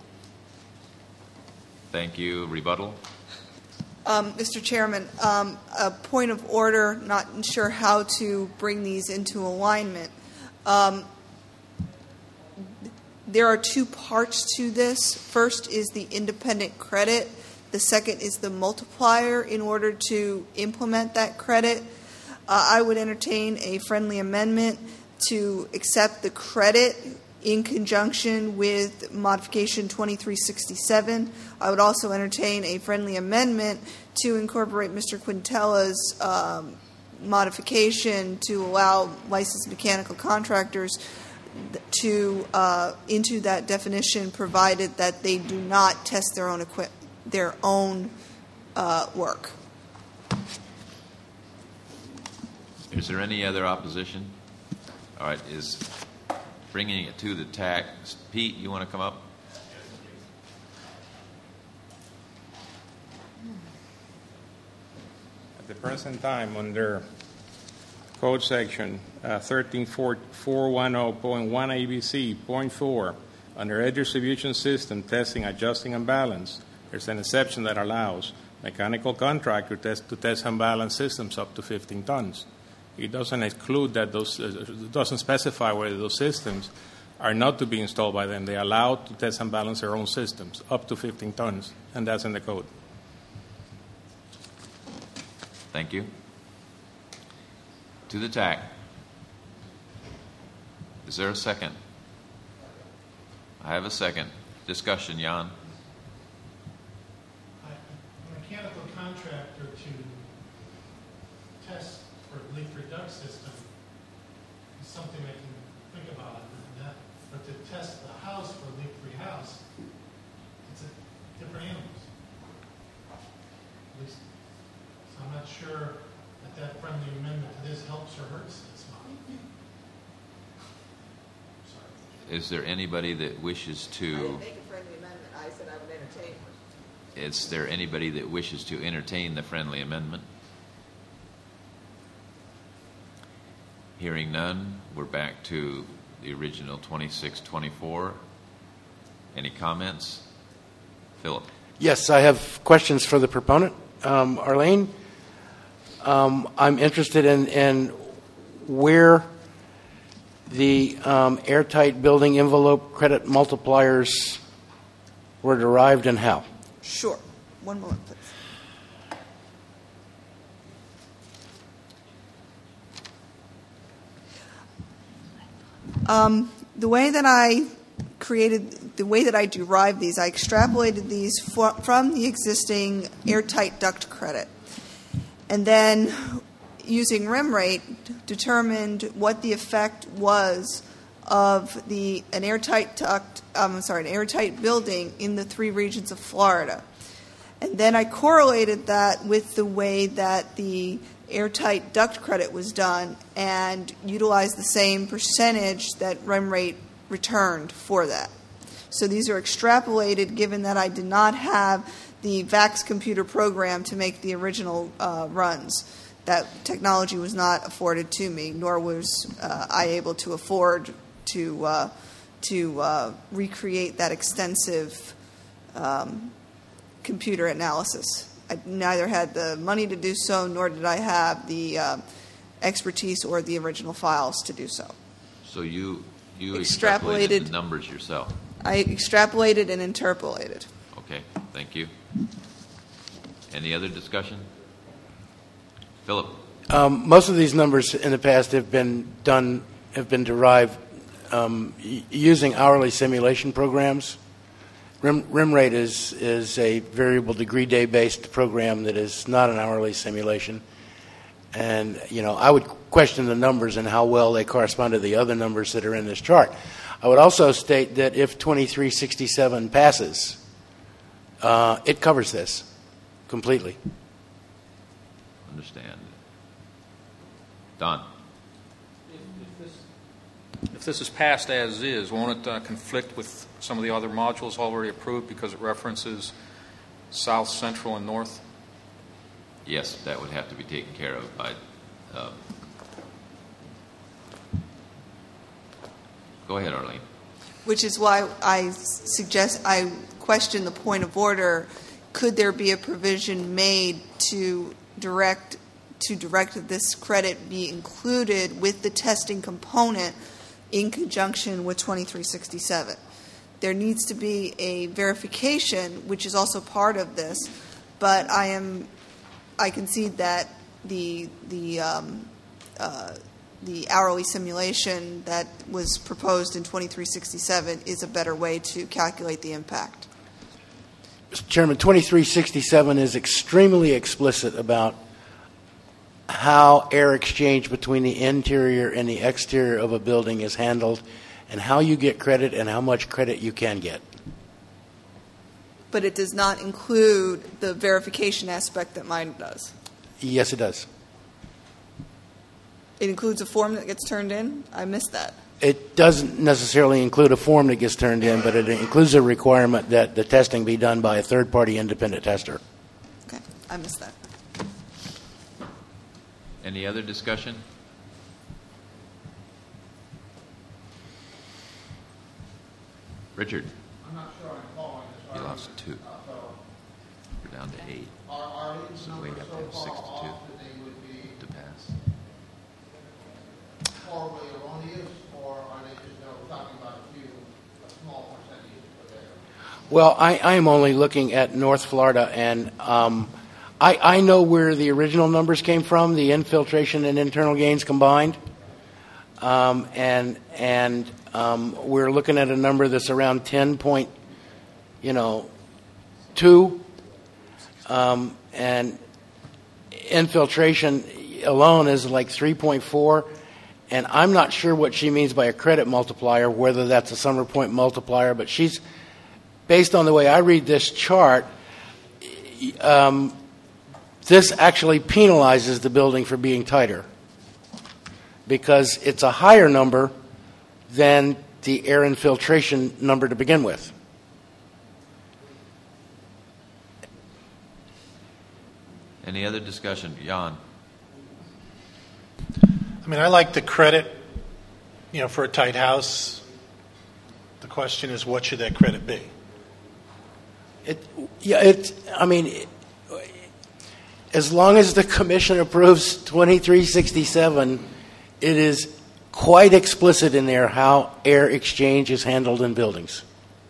Thank you. Rebuttal? Um, Mister Chairman, um, a point of order, not sure how to bring these into alignment. Um, there are two parts to this. First is the independent credit. The second is the multiplier in order to implement that credit. Uh, I would entertain a friendly amendment to accept the credit in conjunction with modification twenty-three sixty-seven. I would also entertain a friendly amendment to incorporate Mister Quintella's um, modification to allow licensed mechanical contractors to uh, into that definition, provided that they do not test their own equip their own uh, work. Is there any other opposition? All right, is bringing it to the tax. Pete, you want to come up? At the present time, under Code Section uh, thirteen four ten point one A B C, point four, under Air Distribution System Testing, Adjusting, and Balance, there's an exception that allows mechanical contractor test, to test and balance systems up to fifteen tons. It doesn't exclude that those, uh, it doesn't specify whether those systems are not to be installed by them. They're allowed to test and balance their own systems up to fifteen tons, and that's in the code. Thank you. To the T A C. Is there a second? I have a second. Discussion, Jan. A mechanical contractor to test for leak-free duct system is something I can think about and that, but to test the house for a leak-free house, it's a different animals. At least, so I'm not sure that that friendly amendment to this helps or hurts this model. Is there anybody that wishes I to? didn't make a friendly amendment. I said I would entertain one. Is there anybody that wishes to entertain the friendly amendment? Hearing none, we're back to the original twenty-six twenty-four. Any comments? Philip? Yes, I have questions for the proponent. Um, Arlene, um, I'm interested in, in where the um, airtight building envelope credit multipliers were derived and how. Sure. One moment, please. Um, the way that I created, the way that I derived these, I extrapolated these for, from the existing airtight duct credit. And then, using rim rate, determined what the effect was of the an airtight duct, um, I'm sorry, an airtight building in the three regions of Florida. And then I correlated that with the way that the airtight duct credit was done and utilized the same percentage that rim rate returned for that. So these are extrapolated given that I did not have the VAX computer program to make the original uh, runs. That technology was not afforded to me, nor was uh, I able to afford to uh, to uh, recreate that extensive um, computer analysis. I neither had the money to do so, nor did I have the uh, expertise or the original files to do so. So you you Extrapolated. extrapolated the numbers yourself. I extrapolated and interpolated. Okay, thank you. Any other discussion? Philip? Um, most of these numbers in the past have been done, have been derived um, y- using hourly simulation programs. Rim, rim rate is, is a variable degree day based program that is not an hourly simulation. And, you know, I would question the numbers and how well they correspond to the other numbers that are in this chart. I would also state that if twenty-three sixty-seven passes, uh, it covers this completely. Understand. Don? If this is passed as is, won't it uh, conflict with some of the other modules already approved because it references south, central, and north? Yes, that would have to be taken care of by. Um, go ahead, Arlene. Which is why I suggest I question the point of order. Could there be a provision made to direct to direct that this credit be included with the testing component in conjunction with twenty-three sixty-seven? There needs to be a verification, which is also part of this, but I am I concede that the the um, uh, the hourly simulation that was proposed in twenty-three sixty-seven is a better way to calculate the impact. Mister Chairman, twenty-three sixty-seven is extremely explicit about how air exchange between the interior and the exterior of a building is handled and how you get credit and how much credit you can get. But it does not include the verification aspect that mine does. Yes, it does. It includes a form that gets turned in? I missed that. It doesn't necessarily include a form that gets turned in, but it includes a requirement that the testing be done by a third-party independent tester. Okay, I missed that. Any other discussion? Richard? I'm not sure I'm following this. You lost two. We're down to eight. Are, are these So we numbers have to so have six far to two off that they would be to pass. horribly erroneous, or are they just, you know, we're talking about a few, a small percentage of there? Well, I, I am only looking at North Florida, and um, I, I know where the original numbers came from, the infiltration and internal gains combined, um, and and um, we're looking at a number that's around ten point, you know, two, um, and infiltration alone is like three point four. And I'm not sure what she means by a credit multiplier, whether that's a summer point multiplier, but she's, based on the way I read this chart, um, this actually penalizes the building for being tighter because it's a higher number than the air infiltration number to begin with. Any other discussion? Jan? I mean, I like the credit, you know, for a tight house. The question is, what should that credit be? It, yeah, it. I mean, it, as long as the commission approves twenty-three sixty-seven, it is quite explicit in there how air exchange is handled in buildings.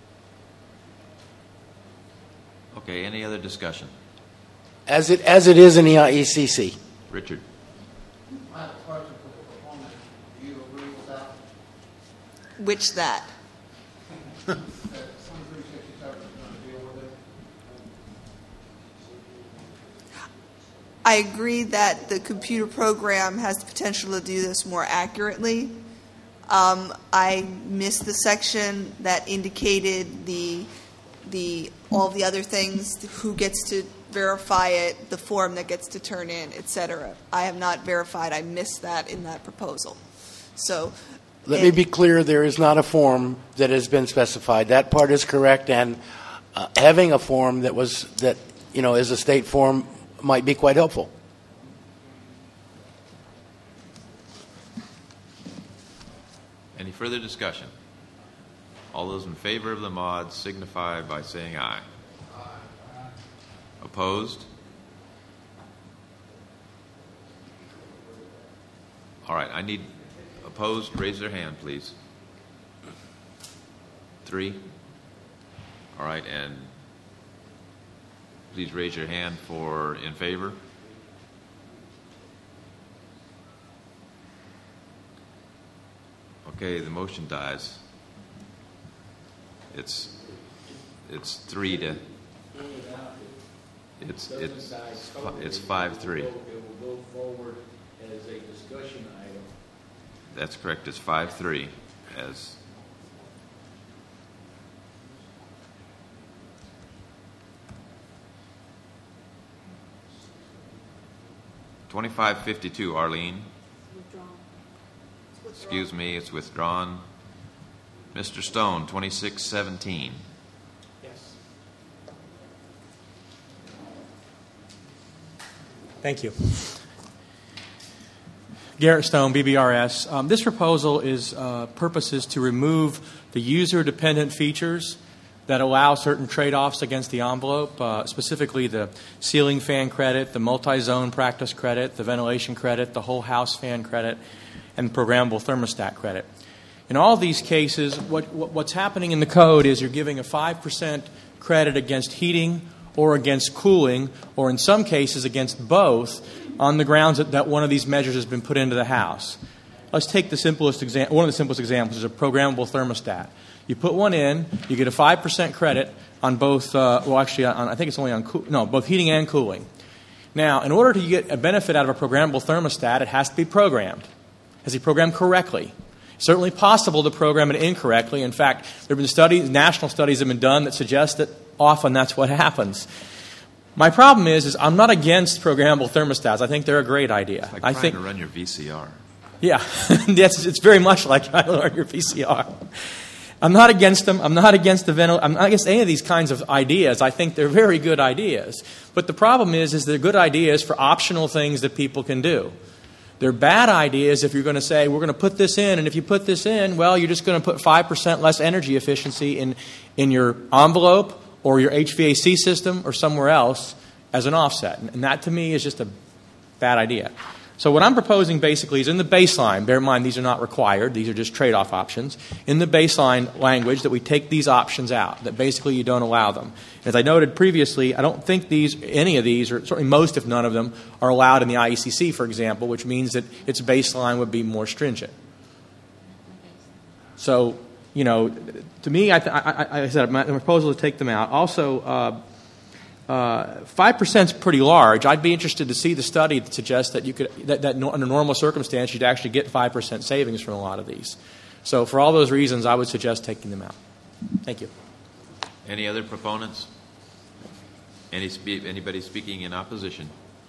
Okay, any other discussion? As it as it is in the I E C C. Richard? I have a question for the proponent. Do you agree with that? Which that? That twenty-three sixty-seven is going to deal with it? I agree that the computer program has the potential to do this more accurately. Um, I missed the section that indicated the the all the other things, who gets to verify it, the form that gets to turn in, et cetera. I have not verified. I missed that in that proposal. So, Let me be clear, there is not a form that has been specified. That part is correct, and uh, having a form that was that you know is a state form might be quite helpful. Any further discussion? All those in favor of the mod signify by saying aye. Aye. Opposed? All right, I need opposed. Raise their hand, please. Three. All right, and please raise your hand for in favor. Okay, the motion dies. It's it's three to it's it's it's five three. It will go forward as a discussion item. That's correct. It's five three as. Twenty-five fifty-two, Arlene. Excuse me, it's withdrawn. Mister Stone, twenty-six seventeen. Yes. Thank you. Garrett Stone, B B R S. Um, this proposal is uh, purposes to remove the user-dependent features that allow certain trade-offs against the envelope, uh, specifically the ceiling fan credit, the multi-zone practice credit, the ventilation credit, the whole house fan credit, and programmable thermostat credit. In all these cases, what, what, what's happening in the code is you're giving a five percent credit against heating or against cooling, or in some cases against both, on the grounds that, that one of these measures has been put into the house. Let's take the simplest example. One of the simplest examples is a programmable thermostat. You put one in, you get a five percent credit on both, uh, well, actually, on, I think it's only on, co- no, both heating and cooling. Now, in order to get a benefit out of a programmable thermostat, it has to be programmed. Has he programmed correctly? It's certainly possible to program it incorrectly. In fact, there have been studies, national studies have been done that suggest that often that's what happens. My problem is, is I'm not against programmable thermostats. I think they're a great idea. It's like I trying think, to run your V C R. Yeah, that's, it's very much like trying to learn your V C R. I'm not against them. I'm not against the ventil- I'm not against any of these kinds of ideas. I think they're very good ideas. But the problem is, is they're good ideas for optional things that people can do. They're bad ideas if you're going to say, we're going to put this in, and if you put this in, well, you're just going to put five percent less energy efficiency in, in your envelope or your H V A C system or somewhere else as an offset. And that, to me, is just a bad idea. So what I'm proposing basically is in the baseline, bear in mind these are not required, these are just trade-off options, in the baseline language that we take these options out, that basically you don't allow them. As I noted previously, I don't think these, any of these, or certainly most if none of them, are allowed in the I E C C, for example, which means that its baseline would be more stringent. So, you know, to me, I, I, I, I said my proposal is to take them out. Also, uh, Uh, five percent is pretty large. I'd be interested to see the study that suggests that you could, that, that no, under normal circumstances, you'd actually get five percent savings from a lot of these. So for all those reasons, I would suggest taking them out. Thank you. Any other proponents? Any spe- anybody speaking in opposition?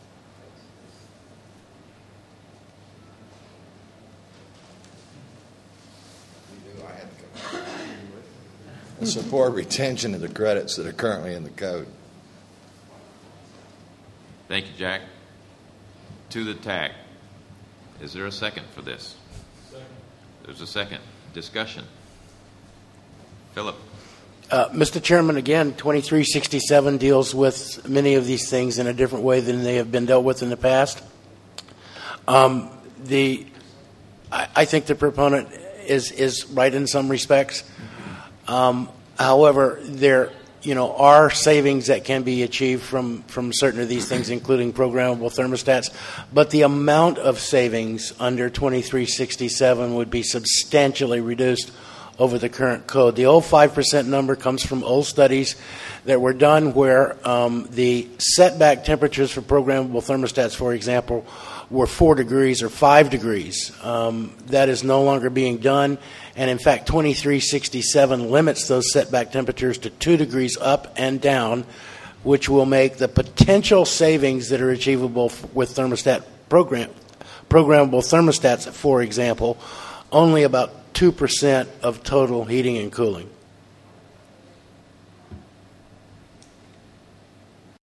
I support retention of the credits that are currently in the code. Thank you, Jack. To the T A C. Is there a second for this? Second. There's a second. Discussion. Philip. Uh, Mister Chairman, again, twenty-three sixty-seven deals with many of these things in a different way than they have been dealt with in the past. Um, the, I, I think the proponent is, is right in some respects. Um, however, there you know, are savings that can be achieved from, from certain of these things, including programmable thermostats. But the amount of savings under twenty-three sixty-seven would be substantially reduced over the current code. The old five percent number comes from old studies that were done where um, the setback temperatures for programmable thermostats, for example, were four degrees or five degrees. Um, that is no longer being done. And in fact, twenty-three sixty-seven limits those setback temperatures to two degrees up and down, which will make the potential savings that are achievable with thermostat program, programmable thermostats, for example, only about two percent of total heating and cooling.